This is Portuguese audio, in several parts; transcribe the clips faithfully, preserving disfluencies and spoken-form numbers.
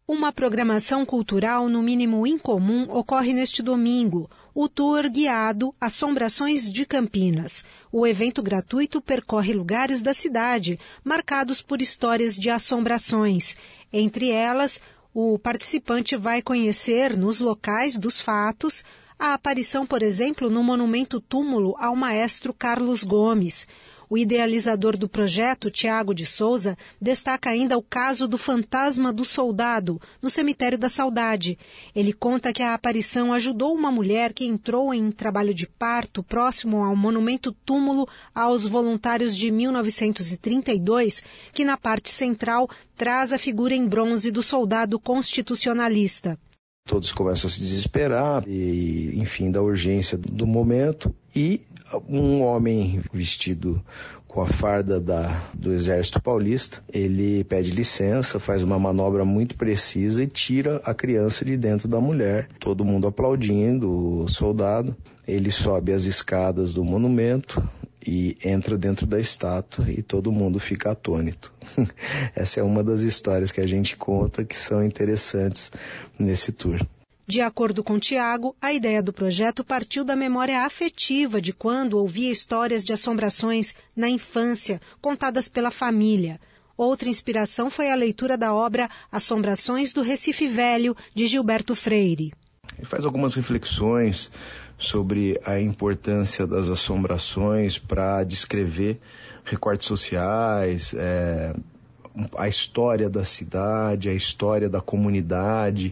Uma programação cultural no mínimo incomum ocorre neste domingo, o tour guiado Assombrações de Campinas. O evento gratuito percorre lugares da cidade, marcados por histórias de assombrações. Entre elas, o participante vai conhecer, nos locais dos fatos, a aparição, por exemplo, no monumento túmulo ao maestro Carlos Gomes. O idealizador do projeto, Tiago de Souza, destaca ainda o caso do fantasma do soldado, no Cemitério da Saudade. Ele conta que a aparição ajudou uma mulher que entrou em trabalho de parto próximo ao monumento túmulo aos voluntários de mil novecentos e trinta e dois, que na parte central traz a figura em bronze do soldado constitucionalista. Todos começam a se desesperar, e, enfim, da urgência do momento, e um homem vestido com a farda da, do Exército Paulista, ele pede licença, faz uma manobra muito precisa e tira a criança de dentro da mulher. Todo mundo aplaudindo o soldado. Ele sobe as escadas do monumento e entra dentro da estátua e todo mundo fica atônito. Essa é uma das histórias que a gente conta que são interessantes nesse tour. De acordo com Tiago, a ideia do projeto partiu da memória afetiva de quando ouvia histórias de assombrações na infância, contadas pela família. Outra inspiração foi a leitura da obra Assombrações do Recife Velho, de Gilberto Freire. Ele faz algumas reflexões sobre a importância das assombrações para descrever recortes sociais, é, a história da cidade, a história da comunidade.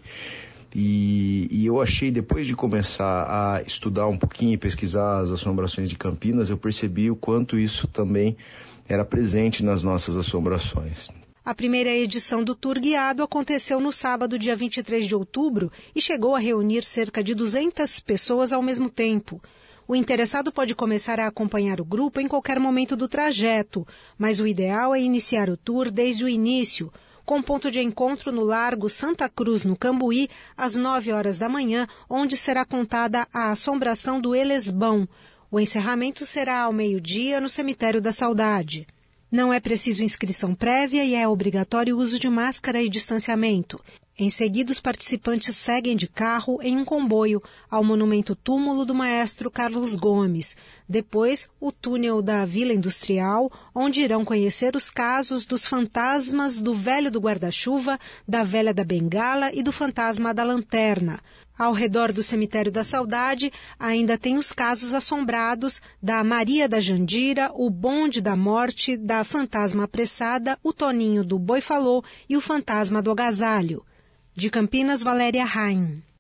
E, e eu achei, depois de começar a estudar um pouquinho e pesquisar as assombrações de Campinas, eu percebi o quanto isso também era presente nas nossas assombrações. A primeira edição do Tour Guiado aconteceu no sábado, dia vinte e três de outubro, e chegou a reunir cerca de duzentas pessoas ao mesmo tempo. O interessado pode começar a acompanhar o grupo em qualquer momento do trajeto, mas o ideal é iniciar o tour desde o início, com ponto de encontro no Largo Santa Cruz, no Cambuí, às nove horas da manhã, onde será contada a assombração do Elesbão. O encerramento será ao meio-dia no Cemitério da Saudade. Não é preciso inscrição prévia e é obrigatório o uso de máscara e distanciamento. Em seguida, os participantes seguem de carro em um comboio ao monumento túmulo do maestro Carlos Gomes. Depois, o túnel da Vila Industrial, onde irão conhecer os casos dos fantasmas do velho do guarda-chuva, da velha da bengala e do fantasma da lanterna. Ao redor do Cemitério da Saudade, ainda tem os casos assombrados da Maria da Jandira, o bonde da morte, da fantasma apressada, o Toninho do Boi Falou e o fantasma do agasalho. De Campinas, Valéria Raim.